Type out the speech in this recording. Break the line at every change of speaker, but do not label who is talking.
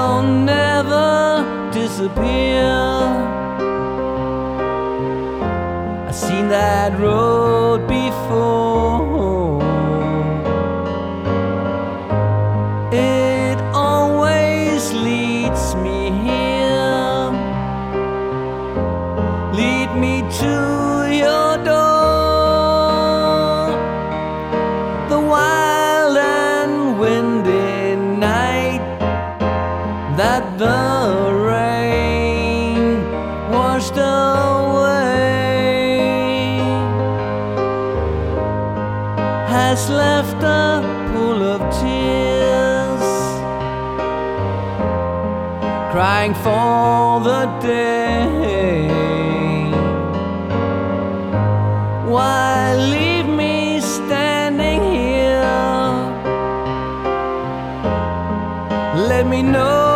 I'll never disappear. I've seen that road before. It always leads me here. Lead me to your door. The wild and windy night that the rain washed away has left a pool of tears, crying for the day. Why leave me standing here? Let me know